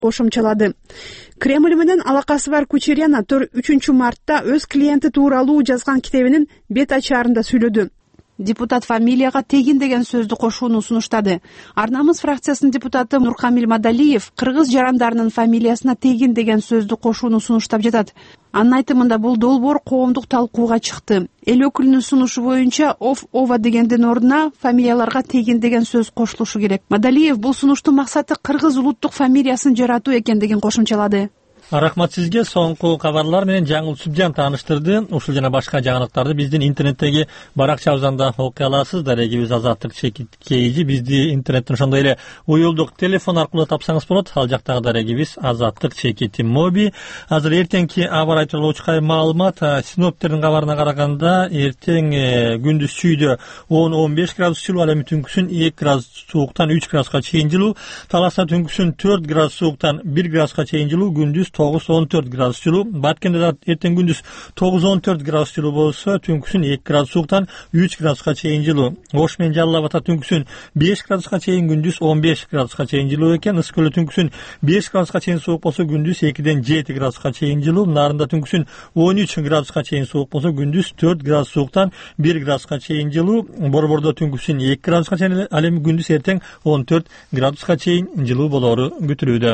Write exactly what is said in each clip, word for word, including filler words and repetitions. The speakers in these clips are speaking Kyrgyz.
кошумчалады. Кремль менен алакасы бар Кучерена үчүнчү мартта өз клиенти тууралуу жазган китебинин бет ачаарында сүйлөдү. Депутат фамилияга тегин деген сөздү кошууну сунуштады. Арнамыз фракциясынын депутаты Нуркамил Мадалиев кыргыз жарандарынын фамилиясына тегин деген сөздү кошууну сунуштап жатат. Анын айтымында бул долбоор коомдук талкууга чыкты. Эл өкүлүнүн сунушу боюнча ов ова дегендин ордуна фамилияларга тегин деген сөз кошулушу керек. Мадалиев бул сунуштун максаты кыргыз улуттук фамилиясын жаратуу экендигин кошумчалады. Рахмат сизге. Соңку кабарлар менен Жаңыл Субжан тааныштырды. Ушул жана башка жаңылыктарды биздин интернеттеги баракчабыздан окуй аласыз. Дарегибиз Азаттык Чекиткейжи бизди интернеттен ошондой эле уюлдук телефон аркылуу тапсаңыз болот. Ал жактагы дарегибиз Азаттык Чекити моби. Азыр эртеңки аба ырайы тууралуу чыкай маалымат. Синоптиктердин кабарына караганда эртең күндүз чүйдө он он беш градус жылуу, ал эми түнкүсүн эки градус сууктан үч градуска чейин жылуу, Таласта түнкүсүн төрт градус сууктан бир градуска чейин жылуу, күндүз тогуз он төрт градус жылуу. Баткенде да эртең күндүз тогуз он төрт градус жылуу болсо, түнкүсүн эки градус сууктан үч градуска чейин жылуу. Ош менен Жалал Абадта түнкүсүн беш градуска чейин, күндүз он беш градуска чейин жылуу экен. Ысык көлдө түнкүсүн беш градуска чейин суук болсо, күндүз экиден жети градуска чейин жылуу. Нарында түнкүсүн он үч градуска чейин суук болсо, күндүз төрт градус сууктан бир градуска чейин жылуу. Борбордо түнкүсүн эки градуска чейин, ал эми күндүз эртең он төрт градуска чейин жылуу болору күтүлүүдө.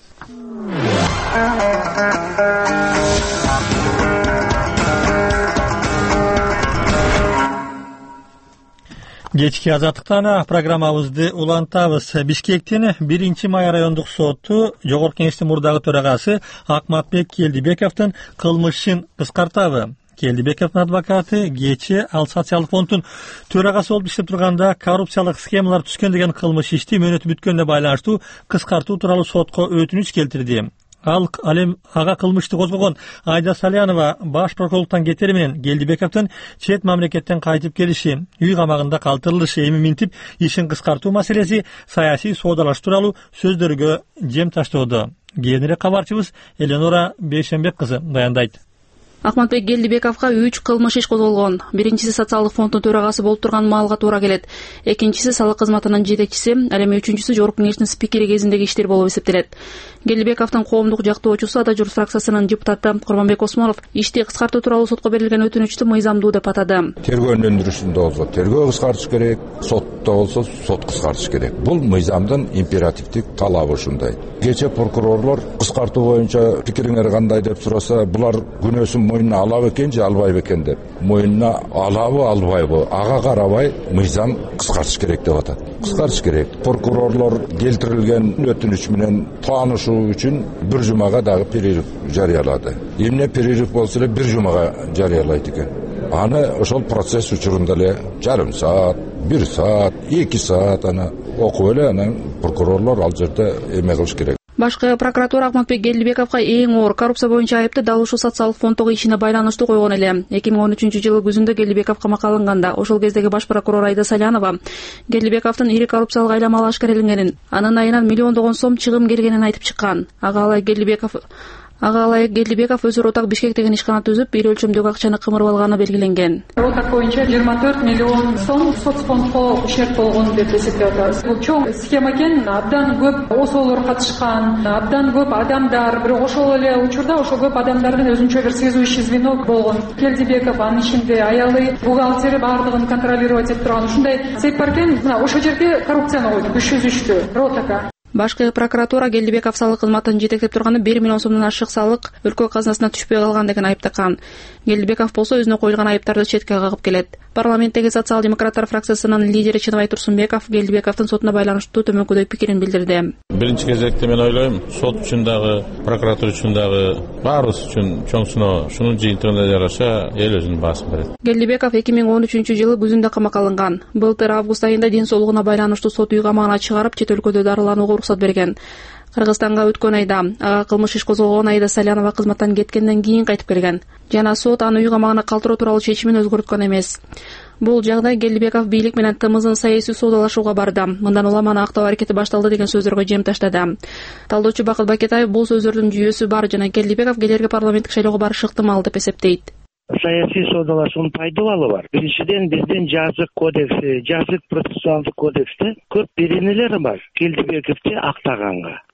Кечки Азаттыктан программабызды улантабыз. Бишкектин биринчи май райондук соту Жогорку Кеңештин мурдагы төрагасы Акматбек Келдибековдун кылмышын кыскартабы. Келдибековдун адвокаты кечээ ал социалдык фонддун төрагасы болуп иштеп турганда коррупциялык схемалар түскөн деген кылмыш ишти мөөнөтү бүткөнүнө байланыштуу кыскартуу тууралуу сотко өтүнүч келтирди. Ал алем ага кылмышты козгогон Айда Салянова баш прокурорлуктан кетери менен Келдибековдун чет мамлекеттен кайтып келиши, үй камагында калтырылышы, эми минтип ишин кыскартуу маселеси саясий соодалаш тууралуу сөздөргө жем таштоодо. Кийинирээк кабарчыбыз Эленора Бейшенбек кызы даярдайт. Акматбек Келдибековго үч кылмыш иш козголгон. Биринчиси социалдык фонддун төрагасы болуп турган маалга туура келет. Экинчиси салык кызматынын жетекчиси, ал эми үчүнчүсү Жогорку Кеңештин спикери кезиндеги иштер болуп эсептелет. Келдибековдун коомдук жактоочусу Ата Журт фракциясынын депутаты Курманбек Осмонов ишти кыскартуу тууралуу сотко берилген өтүнүчтү мыйзамдуу деп атады. Тергөөнүн өндүрүшүндө болсо тергөө кыскартыш керек, сотто болсо сот кыскартыш керек. Бул мыйзамдын императивдик талабы ушундай. Кечээ прокурорлор кыскартуу боюнча пикириңер кандай деп сураса, булар күнөөсүн мойнуна алабы экен же албайбы экен деп. Мойнуна алабы, албайбы, ага карабай мыйзам кыскартыш керек деп атат. Кыскартыш керек. Прокурорлор келтирилген өтүнүч менен таанышуу үчүн бир жумага дагы перерыв жарыялады. Эмне перерыв болсо эле бир жумага жарыялайт экен. Аны ошол процесс учурунда эле жарым саат, бир саат, эки саат аны окуп эле анан прокурорлор ал жерде эме кылыш керек. Башкы прокуратура Акматбек Келдибековго эң оор коррупция боюнча айыпты дал ушул социалдык фонддогу ишине байланыштуу койгон эле. эки миң он үчүнчү жылы күзүндө Келдибеков камакка алынганда, ошол кездеги баш прокурор Айда Салянова Келдибековдун ири коррупциялык айлама ашкареленгенин, анын айынан миллиондогон сом чыгым келгенин айтып чыккан. Ага алай Келдибеков Ага алайык Келдибеков өз Ротак Бишкек деген ишкана түзүп, ири өлчөмдөгү акчаны кымырып алганы белгиленген. Ротак боюнча жыйырма төрт миллион сом соцфондго ущерб болгон деп эсептеп атабыз. Бул чоң схема экен, абдан көп осоолор катышкан, абдан көп адамдар, бирок ошол эле учурда ошол көп адамдардын өзүнчө бир сезүүчү звено болгон. Келдибеков анын ичинде аялы, бухгалтери бардыгын контролировать этип турган ушундай сеп бар экен. Мына ошол жерде коррупцияны койду, күчсүзүштү Ротака. Башкы прокуратура Келдибеков салык кызматын жетектеп турганы бир миллион сомдон ашык салык өлкө казынасына түшпөй калган деген айыптакан. Келдибеков болсо өзүнө коюлган айыптарды четке кагып келет. Парламенттеги социал-демократтар фракциясынын лидери Чыныбай Турсунбеков Келдибековдун сотуна байланыштуу төмөнкүдөй пикирин билдирди. Биринчи кезекте мен ойлойм, сот үчүн дагы, прокуратура үчүн дагы, баарыбыз үчүн чоң сыноо, шунун жыйынтыгына жараша эл өзүнүн баасын берет. Келдибеков эки миң он үчүнчү жылы күзүндө камакка алынган. Былтыр август айында ден соолугуна байланыштуу сот үй камагына чыгарып, чет өлкөдө дарыланууга уруксат берген. Кыргызстанга өткөн айда ага кылмыш иш козголгон Айда Салянова кызматтан кеткенден кийин кайтып келген. Жана сот аны үй камагына калтыруу тууралуу чечимин өзгөрткөн эмес. Бул жагдай Келдибеков бийлик менен тымызын саясий соодалашууга барды. Мындан улам аны актоо аракети башталды деген сөздөргө жем таштады. Талдоочу Бакыт Бакетаев бул сөздөрдүн жүйөсү бар жана Келдибеков келерки парламенттик шайлоого барышы ыктымал деп эсептейт. Саясий соодалашуунун пайдалары бар. Биринчиден биздин жазык кодекси, жазык процессуалдык кодексте көп беренелер бар Келдибековду актаганга.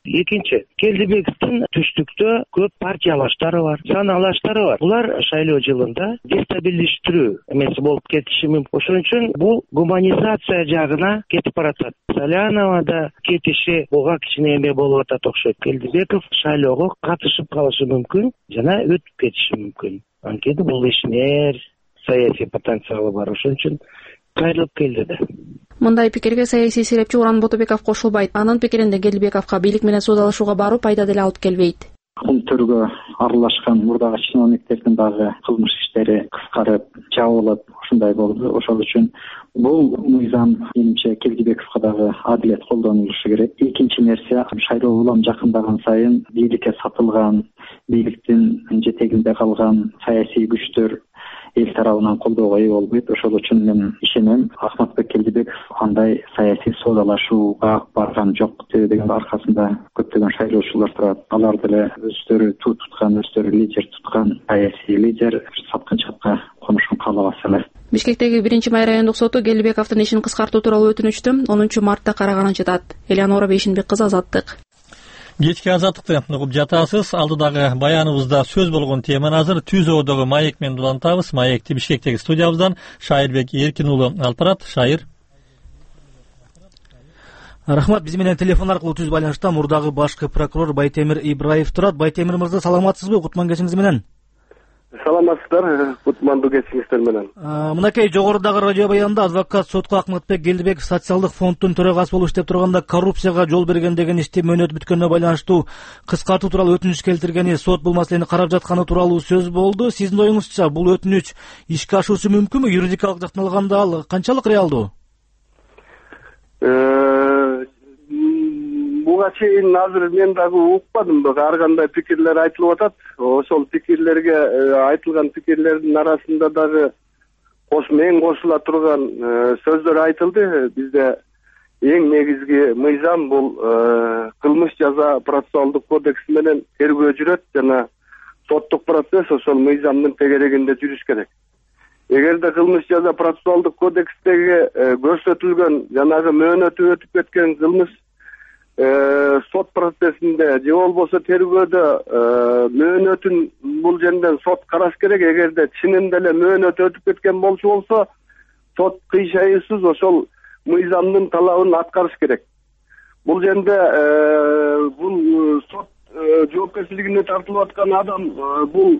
Экинчи, Келдибековдун түштүктө көп партиялаштары бар, санаалаштары бар. Булар шайлоо жылында дестабилиштирүү эмеси болуп кетиши мүмкүн. Ошон үчүн бул гуманизация жагына кетип баратат. Салянова да кетиши буга кичине эме болуп атат окшойт. Келдибеков шайлоого катышып калышы мүмкүн жана өтүп кетиши мүмкүн. Анткени бул ишмер, саясий потенциалы бар. Ошон үчүн кайрылып келди да. Мындай пикирге саясий серепчи Уран Ботобеков кошулбайт. Анын пикиринде Келдибековго бийлик менен суудалашууга баруу пайда деле алып келбейт. Бул төргө аралашкан мурдагы чиновниктердин дагы кылмыш иштери кыскарып, жабылып, ушундай болду. Ошол үчүн бул мыйзам менимче Келдибековго дагы адилет колдонулушу керек. Экинчи нерсе, шайлоо улам жакындаган сайын бийликке сатылган, бийликтин жетегинде калган саясий күчтөр эл тарабынан колдоого ээ болбойт. Ошол үчүн мен ишенем, Ахматбек Келдибеков андай саясий соодалашууга барган жок. Деген аркасында көптөгөн шайлоочулар турат. Алар деле өздөрү туу туткан, өздөрү лидер туткан саясий лидер саткынчылыкка конушун каалабаса эле. Бишкектеги биринчи май райондук соту Келдибековдун ишин кыскартуу тууралуу өтүнүчтү онунчу мартта караганын жатат. Элеонора Бейшинбек кызы, Азаттык. Кечки азаттыкты угуп жатасыз. Алдыдагы баяныбызда сөз болгон теманы азыр Түз Оодогу Маек менен улантабыз. Маекти Бишкектеги студиябыздан Шайырбек Эркин уулу алып барат. Шайыр. Рахмат, биз менен телефон аркылуу түз байланышта мурдагы башкы прокурор Байтемир Ибраев турат. Байтемир мырза, саламатсызбы? Кутман кечиңиз менен. Саламатсыздар, кутмандуу кечиңиздер менен. Мынакей жогорудагы радио баянында адвокат сотко Ахматбек Келдибеков социалдык фонддун төрагасы болуп иштеп турганда коррупцияга жол берген деген ишти мөөнөт бүткөнүнө байланыштуу кыскартуу тууралуу өтүнүч келтиргени, сот бул маселени карап жатканы тууралуу сөз болду. Сиздин оюңузча бул өтүнүч ишке ашуусу мүмкүнбү? Юридикалык жактан алганда ал канчалык реалдуу? Буга чейин азыр мен дагы укпадым, ар кандай пикирлер айтылып атат. Ошол пикирлерге айтылган пикирлердин арасында дагы кош мен кошула турган сөздөр айтылды. Бизде эң негизги мыйзам бул кылмыш жаза процессуалдык кодекси менен тергөө жүрөт жана соттук процесс ошол мыйзамдын тегерегинде жүрүш керек. Эгерде кылмыш жаза процессуалдык кодекстеги көрсөтүлгөн жанагы мөөнөтү өтүп кеткен кылмыш сот процессинде же болбосо тергөөдө мөөнөтүн бул жерден сот караш керек. Эгерде чынында эле мөөнөт өтүп кеткен болчу болсо сот кыйшайысыз ошол мыйзамдын талабын аткарыш керек. Бул жерде бул сот жоопкерчилигине тартылып аткан адам бул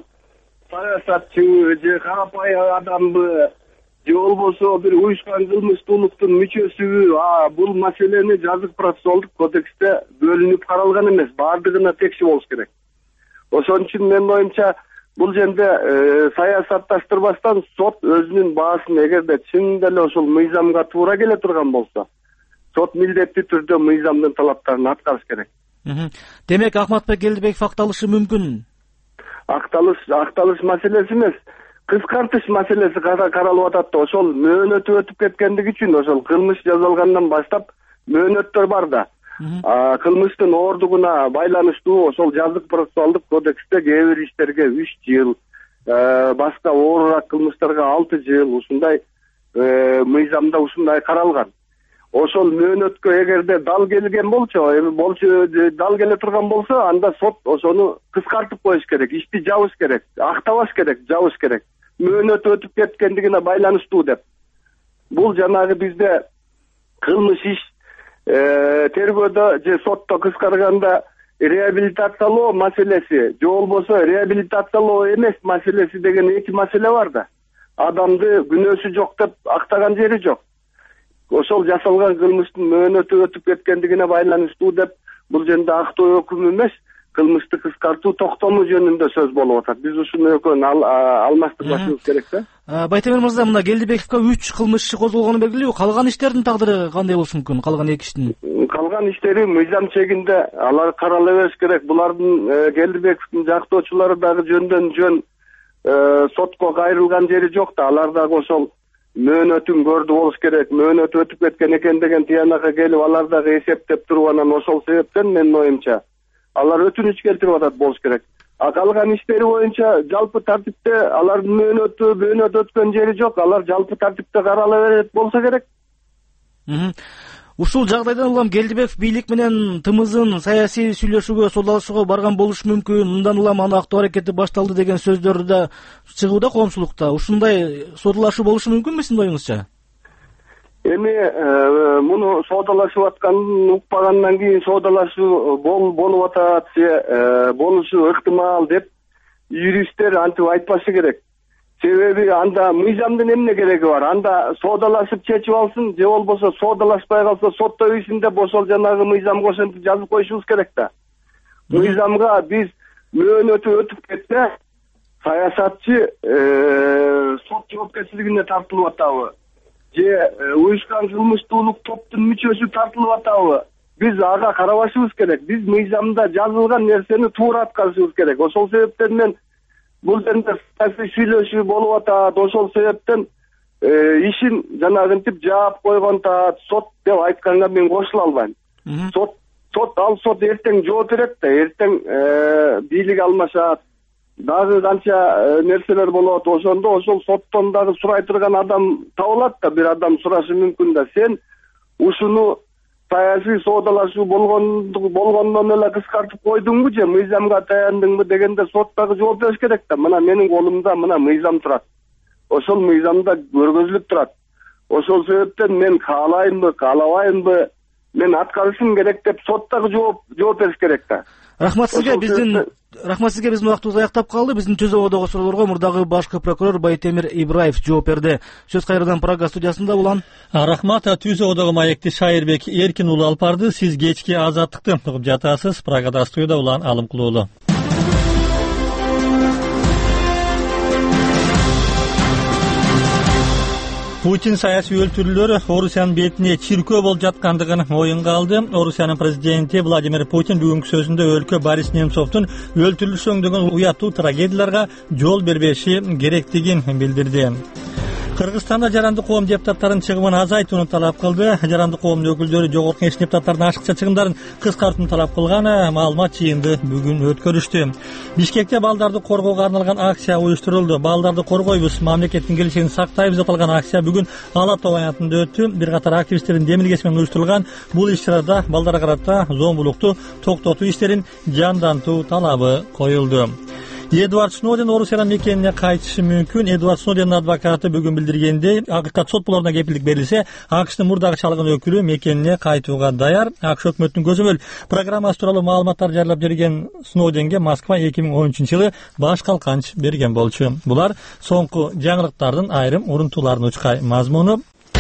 саясатчы же карапайым адамбы же болбосо бир уюшкан кылмыштуулуктун мүчөсүбү, бул маселени жазык процессуалдык кодексте бөлүнүп каралган эмес, баардыгына текши болуш керек. Ошон үчүн менин оюмча бул жерде саясатташтырбастан сот өзүнүн баасын, эгерде чынында эле ошол мыйзамга туура келе турган болсо, сот милдеттүү түрдө мыйзамдын талаптарын аткарыш керек. Демек Ахматбек Келдибеков акталышы мүмкүн? Акталыш, акталыш маселеси эмес, кыскартыш маселеси каралып атат. Ошол мөөнөтү өтүп кеткендиги үчүн ошол кылмыш жазылгандан баштап мөөнөттөр бар да. Кылмыштын оордугуна байланыштуу ошол жазык процессуалдык кодексте кээ бир иштерге үч жыл, башка оорураак кылмыштарга алты жыл, ушундай мыйзамда ушундай каралган. Ошол мөөнөткө эгерде дал келген болчу, болчу дал келе турган болсо, анда сот ошону кыскартып коюш керек, ишти жабыш керек, актабаш керек, жабыш керек. Мөөнөт өтүп кеткендигине байланыштуу деп. Бул жанагы бизде кылмыш иш тергөөдө же сотто кыскарганда реабилитациялоо маселеси, же болбосо реабилитациялоо эмес маселеси деген эки маселе бар да. Адамды күнөөсү жок деп актаган жери жок. Ошол жасалган кылмыштын мөөнөтү өтүп кеткендигине байланыштуу деп бул жерде актоо өкүм эмес, кылмышты кыскартуу токтому жөнүндө сөз болуп атат. Биз ушуну экөөнү алмаштырбашыбыз керек да. Байтемир мырза, мына Келдибековго үч кылмыш иши козголгону белгилүү. Калган иштердин тагдыры кандай болушу мүмкүн? Калган эки иштин? Калган иштери мыйзам чегинде алар карала бериш керек. Булардын Келдибековдун жактоочулары дагы жөндөн жөн сотко кайрылган жери жок да. Алар дагы ошол мөөнөтүн көрдү болуш керек. Мөөнөт өтүп кеткен экен деген тиянакка келип алар дагы эсептеп туруп анан ошол себептен менин оюмча алар өтүнүч келтирип атат болуш керек. А калган иштери боюнча жалпы тартипте алардын мөөнөтү мөөнөт өткөн жери жок. Алар жалпы тартипте карала берет болсо керек. Ушул жагдайдан улам Келдибеков бийлик менен тымызын саясий сүйлөшүүгө содалашууга барган болушу мүмкүн, мындан улам аны актоо аракети башталды деген сөздөр да чыгууда коомчулукта. Ушундай содалашуу болушу мүмкүнбү сиздин оюңузча? Эми муну соодалашып атканын укпагандан кийин соодалашуу болуп атат же болушу ыктымал деп юристтер антип айтпашы керек. Себеби анда мыйзамдын эмне кереги бар? Анда соодалашып чечип алсын, же болбосо соодалашпай калса сотто ишинде ошол жанагы мыйзамга ошентип жазып коюшубуз керек да. Мыйзамга биз мөөнөтү өтүп кетсе, саясатчы сот жоопкерчилигине тартылып атабы? Же уюшкан кылмыштуулук топтун мүчөсү тартылып атабы? Биз ага карабашыбыз керек. Биз мыйзамда жазылган нерсени туура аткарышыбыз керек. Ошол себептен мен бул жерде саясий сүйлөшүү болуп атат. Ошол себептен ишин жанагынтип жаап койгон таат сот деп айтканга мен кошула албайм. Сот сот ал сот эртең жооп берет да, эртең бийлик алмашат. Дагы канча нерселер болот. Ошондо ошол соттон дагы сурай турган адам табылат да, бир адам сурашы мүмкүн да. Сен ушуну саясий соодалашуу болгон болгондон эле кыскартып койдуңбу же мыйзамга таяндыңбы дегенде сот дагы жооп бериш керек да. Мына менин колумда мына мыйзам турат. Ошол мыйзамда көргөзүлүп турат. Ошол себептен мен каалаймбы, каалабаймбы, мен аткарышым керек деп сот дагы жооп жооп бериш керек да. Рахмат сизге. Биздин Рахмат сизге. Биздин убактыбыз аяктап калды. Биздин Түз ободогу суроолорго мурдагы башкы прокурор Байтемир Ибраев жооп берди. Сөз кайрадан Прага студиясында улан. Рахмат. Түз ободогу маекти Шайырбек Эркин уулу алып барды. Сиз кечки Азаттыкты угуп жатасыз. Прагада студияда улан Алымкулуулу. Путин саясий өлтүрүүлөр Орусиянын бетине чиркөө болуп жаткандыгын оюнга алды. Орусиянын президенти Владимир Путин бүгүнкү сөзүндө өлкө Борис Немцовдун өлтүрүлүшү өңдөгөн уяттуу трагедияларга жол бербеши керектигин билдирди. Кыргызстанда жарандык коом депутаттарын чыгымын азайтууну талап кылды. Жарандык коомдун өкүлдөрү жогорку кеңеш депутаттарынын ашыкча чыгымдарын кыскартууну талап кылган маалымат жыйынды бүгүн өткөрүштү. Бишкекте балдарды коргоого арналган акция уюштурулду. Балдарды коргойбуз, мамлекеттин келечегин сактайбыз деп аталган акция бүгүн Ала Тоо аянтында өттү. Бир катар активисттердин демилгеси менен уюштурулган бул иш-чарада балдарга карата зомбулукту токтотуу иштерин жандантуу талабы коюлду. Эдвард Сноуден Орусиянын мекенине кайтышы мүмкүн. Эдвард Сноудендин адвокаты бүгүн билдиргендей, акыйкат сот болоруна кепилдик берилсе, АКШтын мурдагы чалгын өкүлү мекенине кайтууга даяр. АКШ өкмөтүнүн көзөмөл программасы тууралуу маалыматтар жарыялап берген Сноуденге Москва эки миң он үчүнчү жылы баш калканч берген болчу. Булар соңку жаңылыктардын айрым урунтууларын учкай мазмуну.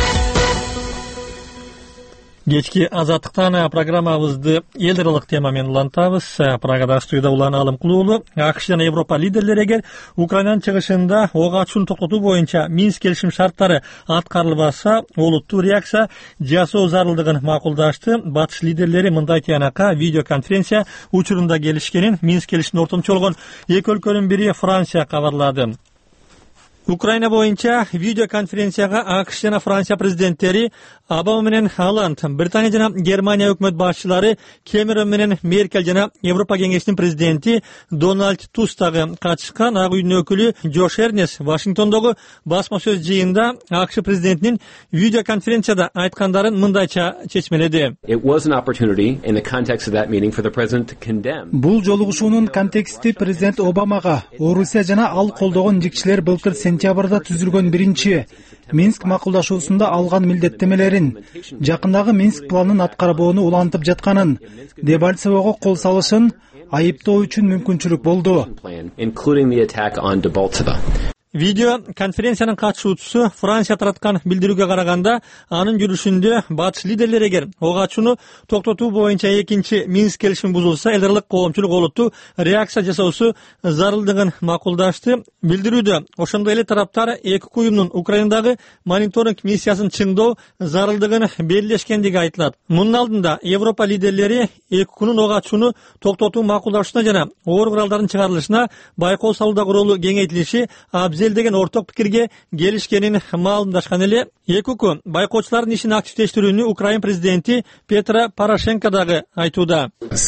Кечки Азаттыктан программабызды эл аралык тема менен улантабыз. Прагада студияда улан Алымкулуулу. АКШ жана Европа лидерлери эгер Украинанын чыгышында ок ачууну токтотуу боюнча Минск келишим шарттары аткарылбаса, олуттуу реакция жасоо зарылдыгын макулдашты. Батыш лидерлери мындай тыянакка видеоконференция учурунда келишкенин Минск келишимине ортомчу болгон эки өлкөнүн бири Франция кабарлады. Украина боюнча видеоконференцияга АКШ жана Франция президенттери Обама менен Холланд, Британия жана Германия өкмөт башчылары Кэмерон менен Меркель жана Европа кеңешинин президенти Дональд Туск дагы катышкан. Ак үйдүн өкүлү Джош Эрнес Вашингтондогу басма сөз жыйында АКШ президентинин видеоконференцияда айткандарын мындайча чечмеледи. Бул жолугушуунун контексти президент Обамага Орусия жана ал колдогон жикчилер былтыр сентябрда түзүлгөн биринчи Минск макулдашуусунда алган милдеттемелерин, жакындагы Минск планын аткарбоону улантып жатканын, Дебальцевого кол салышын айыптоо үчүн мүмкүнчүлүк болду. Видео конференциянын катышуучусу Франция тараткан билдирүүгө караганда, анын жүрүшүндө батыш лидерлери эгер ок ачууну токтотуу боюнча экинчи Минск келишими бузулса, эл аралык коомчулук олуттуу реакция жасоосу зарылдыгын макулдашты. Билдирүүдө ошондой эле тараптар эки уюмдун Украинадагы мониторинг миссиясын чыңдоо зарылдыгын белгилешкендиги айтылат. Мунун алдында Европа лидерлери эки күнүн ок ачууну токтотуу макулдашына жана оор куралдардын чыгарылышына байкоо салуудагы ролу кеңейтилиши абзел изилдеген орток пикирге келишкенин маалымдашкан эле. Эки күн байкоочулардын ишин активдештирүүнү Украин президенти Петро Порошенко дагы айтууда.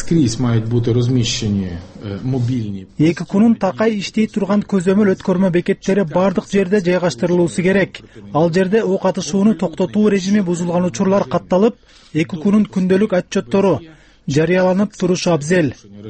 Эки күнүн такай иштей турган көзөмөл өткөрмө бекеттери бардык жерде жайгаштырылуусу керек. Ал жерде ок атышууну токтотуу режими бузулган учурлар катталып, эки күнүн күндөлүк отчеттору жарыяланып турушу абзел.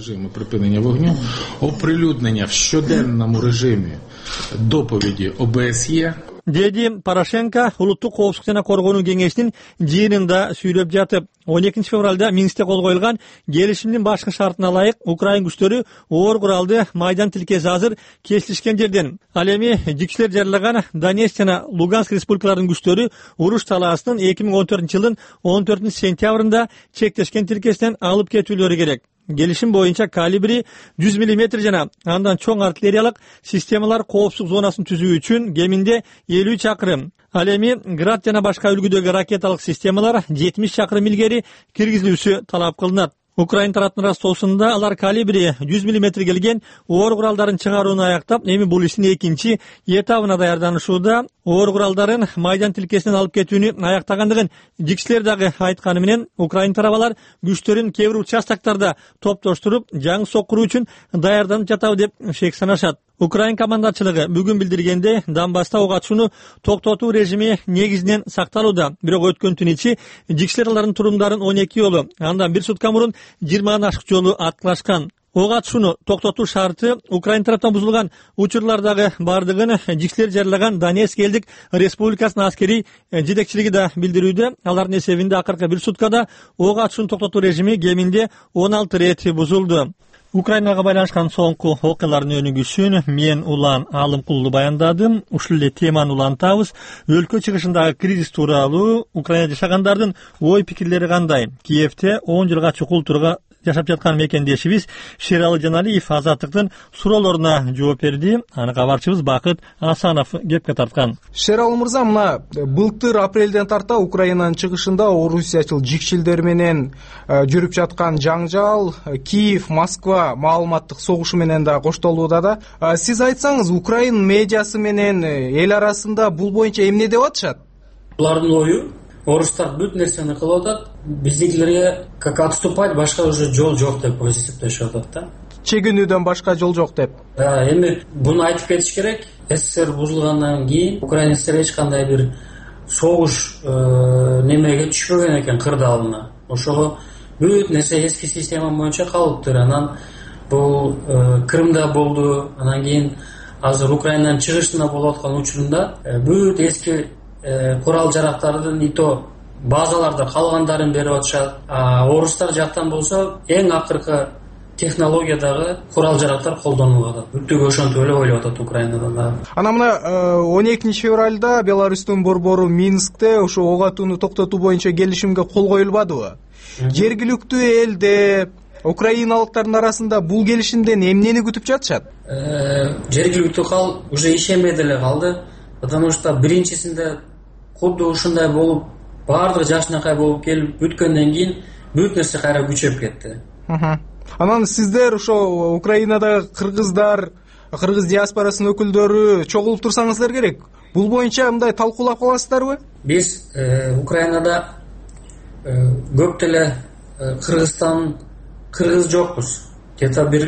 Оприлюднення в щоденному режимі доповіді О Б С Е деди Порошенко улуттук коопсуздук жана коргонуу кеңешинин жыйынында сүйлөп жатып. он экинчи февралда Минскте кол коюлган келишимдин башкы шартына ылайык Украин күчтөрү оор куралды майдан тилкеси азыр кесилишкен жерден. Ал эми жикчилер жарылаган Донецк жана Луганск республикаларынын күчтөрү уруш талаасынын эки миң он төртүнчү жылдын он төртүнчү сентябрында чектешкен тилкесинен алып кетүүлөрү керек. Келишим боюнча калибри жүз миллиметр жана андан чоң артиллериялык системалар коопсуздук зонасын түзүү үчүн кеминде элүү чакырым. Ал эми Град жана башка үлгүдөгү ракеталык системалар жетимиш чакырым илгери киргизилүүсү талап кылынат. Украин тараптын растоосунда алар калибри жүз миллиметр келген оор куралдарын чыгарууну аяктап, эми бул иштин экинчи этабына даярданышууда. Оор куралдарын майдан тилкесинен алып кетүүнү аяктагандыгын жикчилер дагы айтканы менен, Украин тарабалар күчтөрүн кээ бир участоктарда топтоштуруп, жаңы соккуруу үчүн даярданып жатабы деп шек санашат. Украин командачылыгы бүгүн билдиргенде Донбасста ок атышууну токтотуу режими негизинен сакталууда. Бирок өткөн түн ичи жикчилер алардын турумдарын он эки жолу, андан бир сутка мурун жыйырмадан ашык жолу аткылашкан. Ок атышууну токтотуу шарты Украин тараптан бузулган учурлардагы бардыгын жикчилер жарылаган Донецк элдик республикасынын аскери жетекчилиги да билдирүүдө. Алардын эсебинде акыркы бир суткада ок атышууну токтотуу режими кеминде он алты рет бузулду. Украинага байланышкан соңку окуялардын өнүгүшүн мен Улан Алымкулду баяндадым. Ушул эле теманы улантабыз. Өлкө чыгышындагы кризис тууралуу Украинада жашагандардын ой пикирлери кандай? Киевте он жылга чукул турга жашап жаткан мекендешибиз Шералы Жаналиев Азаттыктын суроолоруна жооп берди. Аны кабарчыбыз Бакыт Асанов кепке тарткан. Шералы мырза, мына былтыр апрелден тарта Украинанын чыгышында орусиячыл жикчилдер менен жүрүп жаткан жаңжал Киев, Москва маалыматтык согушу менен да коштолууда да. Сиз айтсаңыз, Украин медиасы менен эл арасында бул боюнча эмне деп атышат? Булардын ою орустар бүт нерсени кылып атат, биздикилерге как отступать башка уже жол жок деп эсептешип атат да. Чегинүүдөн башка жол жок деп. Да, эми буну айтып кетиш керек. СССР бузулгандан кийин Украина СССР эч кандай бир согуш немеге түшпөгөн экен кырдаалына. Ошого бүт нерсе эски система боюнча калыптыр. Анан бул Крымда болду, анан кийин азыр Украинанын чыгышында болуп аткан учурунда бүт эски курал жарактардын ито базаларда калгандарын берип атышат. Орустар жактан болсо эң акыркы технологиядагы курал жарактар колдонулуп атат. Бүттүгү ошентип эле ойлоп атат Украинадан да. Ана мына он экинчи февралда Беларустун борбору Минскте ошо ок атууну токтотуу боюнча келишимге кол коюлбадыбы? Жергиликтүү элде украиналыктардын арасында бул келишимден эмнени күтүп жатышат? Жергиликтүү кал уже ишенбей деле калды. Потому что биринчисинде кудду ушундай болуп, баардыгы жашынакай болуп келип бүткөндөн кийин бүт нерсе кайра күчөп кетти. Анан сиздер ошо Украинада кыргыздар, кыргыз диаспорасынын өкүлдөрү чогулуп турсаңыздар керек. Бул боюнча мындай талкуулап каласыздарбы? Биз Украинада көп деле Кыргызстан кыргыз жокпуз. Где-то бир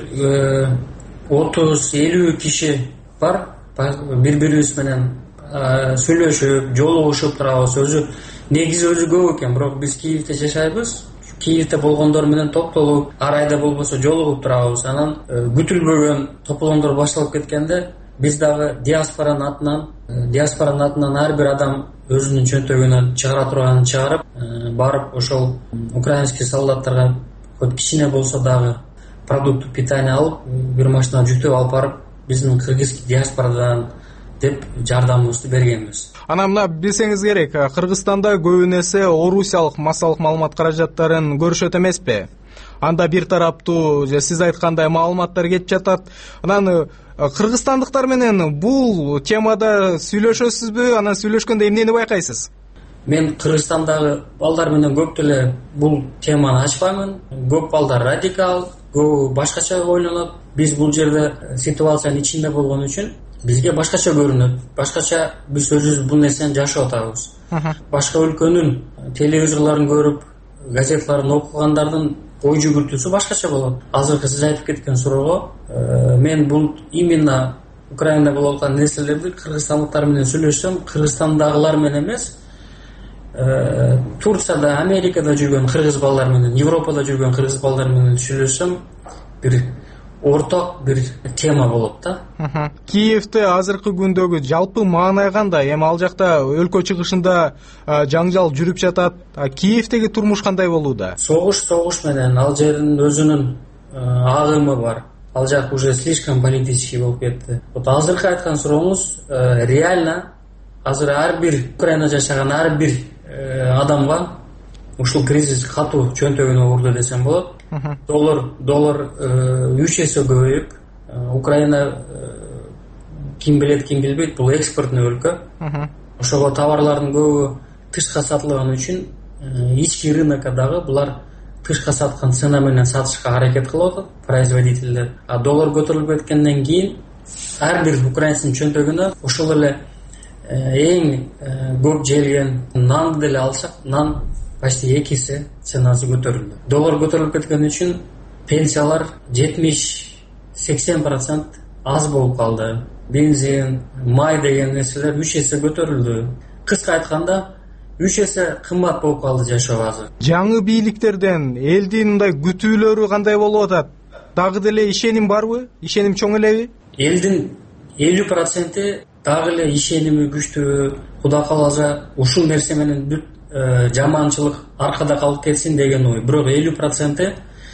отуз элүү киши бар. Бири-бирибиз менен сүйлөшүп, жолугушуп турабыз. Өзү негизи өзү көп экен, бирок биз Киевде жашайбыз. Киевде болгондор менен топтолуп, ар айда болбосо жолугуп турабыз. Анан күтүлбөгөн тополоңдор башталып кеткенде биз дагы диаспоранын атынан, диаспоранын атынан ар бир адам өзүнүн чөнтөгүнөн чыгара турганын чыгарып, барып ошол украинский солдаттарга хоть кичине болсо дагы продукт питания алып, бир машина жүктөп алып барып, биздин кыргыз диаспорадан деп жардамыбызды бергенбиз. Ана мына билсеңиз керек, Кыргызстанда көбүн эсе орусиялык массалык маалымат каражаттарын көрүшөт эмеспи? Анда бир тараптуу, сиз айткандай маалыматтар кетип жатат. Анан кыргызстандыктар менен бул темада сүйлөшөсүзбү? Анан сүйлөшкөндө эмнени байкайсыз? Мен Кыргызстандагы балдар менен көп деле бул теманы ачпаймын. Көп балдар радикал, көп башкача ойлонот. Биз бул жерде ситуациянын ичинде болгон үчүн бизге башкача көрүнөт, башкача биз өзүбүз бул нерсени жашап атабыз. Башка өлкөнүн телевизорлорун көрүп, газеталарын окугандардын ой жүгүртүүсү башкача болот. Азыркы сиз айтып кеткен суроого мен бул именно Украинада болуп аткан нерселерди кыргызстандыктар менен сүйлөшсөм, Кыргызстандагылар менен эмес, Турцияда, Америкада жүргөн кыргыз балдар менен, Европада жүргөн кыргыз балдар менен сүйлөшсөм, бир орток бир тема болот да. Киевде азыркы күндөгү жалпы маанай кандай? Эми ал жакта өлкө чыгышында жаңжал жүрүп жатат. Киевдеги турмуш кандай болууда? Согуш согуш менен, ал жердин өзүнүн агымы бар. Ал жак уже слишком политический болуп кетти. Вот азыркы айткан сурооңуз реально азыр ар бир Украинада жашаган ар бир адамга ушул кризис катуу чөнтөгүнө урду десем болот. Доллар доллар үч эсе көбөйүп, Украина ким билет, ким билбейт, бул экспортный өлкө. Ошого товарлардын көбү тышка сатылган үчүн ички рынокко дагы булар тышка саткан цена менен сатышка аракет кылып атат производителдер. А доллар көтөрүлүп кеткенден кийин ар бир украинецтин чөнтөгүнө ошол эле эң көп желген нанды деле алсак, нан почти эки эсе ценасы көтөрүлдү. Доллар көтөрүлүп кеткен үчүн пенсиялар жетимиш сексен процент аз болуп калды. Бензин, май деген нерселер үч эсе көтөрүлдү. Кыска айтканда үч эсе кымбат болуп калды жашоо азыр. Жаңы бийликтерден элдин мындай күтүүлөрү кандай болуп атат? Дагы деле ишеним барбы? Ишеним чоң элеби? Элдин элүү проценти дагы эле ишеними күчтүү. Кудай кааласа ушул нерсе менен бүт жаманчылык аркада калып кетсин деген ой. Бирок элүү проценти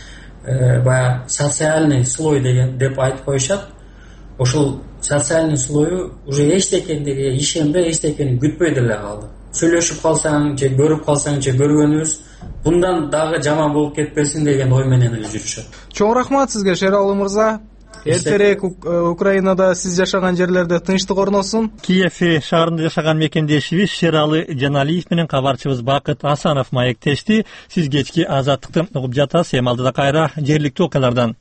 баягы социальный слой деген деп айтып коюшат. Ошол социальный слою уже эчтекендиге ишенбей, эчтекени күтпөй деле калды. Сүйлөшүп калсаң, же көрүп калсаң, же көргөнүбүз bundan дагы жаман болуп кетпесин деген ой менен эле жүрүшөт. Чоң рахмат сизге, Шералы мырза. Эртерээк Украинада сиз жашаган жерлерде тынчтык орносун. Киев шаарында жашаган мекендешибиз Шералы Жаналиев менен кабарчыбыз Бакыт Асанов маектешти. Сиз кечки Азаттыкты угуп жатасыз. Эми алдыда кайра жергиликтүү окуялардан.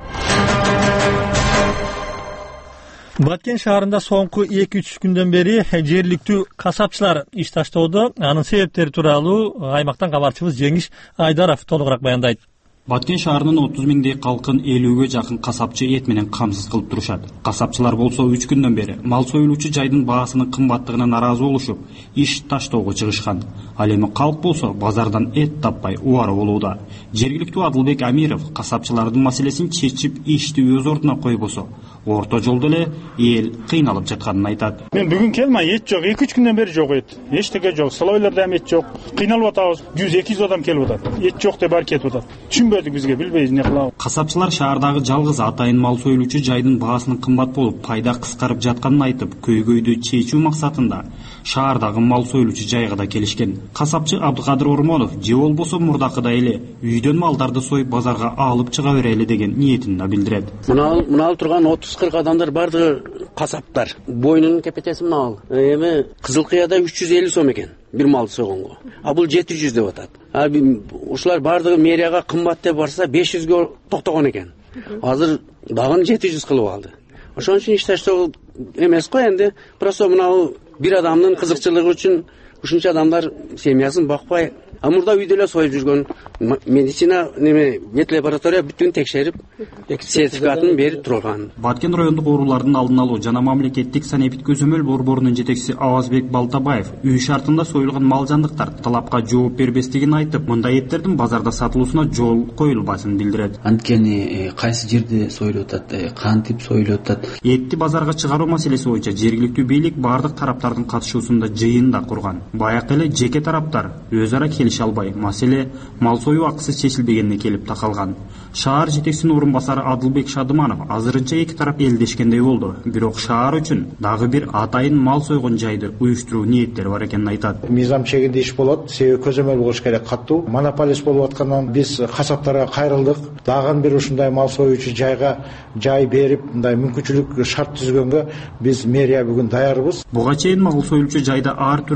Баткен шаарында соңку эки үч күндөн бери жергиликтүү касапчылар иш таштоодо. Анын себептери тууралуу аймактан кабарчыбыз Жеңиш Айдаров толугураак баяндайт. Баткен шаарынын отуз миңдей калкын элүүгө жакын касапчы эт менен камсыз кылып турушат. Касапчылар болсо үч күндөн бери мал союлуучу жайдын баасынын кымбаттыгына наразы болушуп, иш таштоого чыгышкан. Ал эми калк болсо базардан эт таппай убара болууда. Жергиликтүү Адылбек Амиров касапчылардын маселесин чечип ишти өз ордуна койбосо, орто жолдо эле эл кыйналып жатканын айтат. Мен бүгүн келмей эт жок, эки үч күндөн бери жок эт. Эчтеке жок, салойлордо эт жок. Кыйналып атабыз. жүз эки жүз адам келип атат. Эт жок деп баары кетип атат. Түшүнбөдүк бизге, билбейбиз эмне кылабыз. Касапчылар шаардагы жалгыз атайын мал союлуучу жайдын баасынын кымбат болуп, пайда кыскарып жатканын айтып, көйгөйдү чечүү максатында шаардагы мал союлуучу жайга да келишкен. Касапчы Абдыкадыр Ормонов же болбосо мурдакыдай эле үйдөн малдарды союп базарга алып чыга берели деген ниетин да билдирет. Мына мына турган отуз кырк адамдар бардыгы касаптар. Бойнунун кепетеси мына. Эми Кызылкыяда үч жүз элүү сом экен бир мал сойгонго. А бул жети жүз деп атат. А ушулар бардыгы мэрияга кымбат деп барса беш жүзгө токтогон экен. Азыр дагы жети жүз кылып алды. Ошон үчүн иш таштоо эмес го энди. Просто мына бир адамдын кызыкчылыгы үчүн ушунча адамдар семьясын бакпай, а мурда үйдө эле союп жүргөн медицина неме вет лаборатория бүтүн текшерип сертификатын берип турган. Баткен райондук оорулардын алдын алуу жана мамлекеттик санэпид көзөмөл борборунун жетекчиси Авазбек Балтабаев үй шартында союлган мал жандыктар талапка жооп бербестигин айтып, мындай эттердин базарда сатылуусуна жол коюлбасын билдирет. Анткени кайсы жерде союлуп атат, кантип союлуп атат. Этти базарга чыгаруу маселеси боюнча жергиликтүү бийлик бардык тараптардын катышуусунда жыйын да курган. Баягы эле жеке тараптар өз ара келише албай, маселе мал союу акысы чечилбегенине келип такалган. Шаар жетекчисинин орун басары Адылбек Шадыманов азырынча эки тарап элдешкендей болду. Бирок шаар үчүн дагы бир атайын мал сойгон жайды уюштуруу ниеттери бар экенин айтат. Мыйзам чегинде иш болот, себеби көзөмөл болуш керек каттуу. Монополист болуп аткандан биз касаптарга кайрылдык. Дагы бир ушундай мал союучу жайга жай берип, мындай мүмкүнчүлүк шарт түзгөнгө биз мэрия бүгүн даярбыз. Буга чейин мал союучу жайда ар түрдүү баа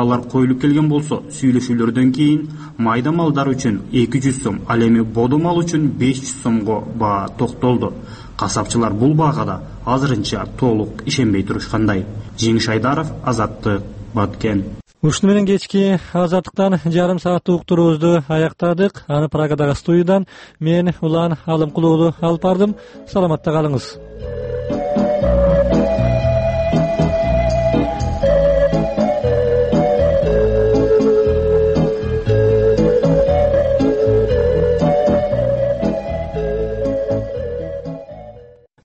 баалар коюлуп келген болсо, сүйлөшүүлөрдөн кийин майда малдар үчүн эки жүз сом, ал эми бодо мал үчүн беш жүз сомго баа токтолду. Касапчылар бул баага да азырынча толук ишенбей турушкандай. Жеңиш Айдаров, Азаттык, Баткен. Ушуну менен кечки Азаттыктан жарым сааттык уктуруубузду аяктадык. Аны Праgadагы студиядан мен Улан Алымкулуулу алып бардым. Саламатта калыңыз.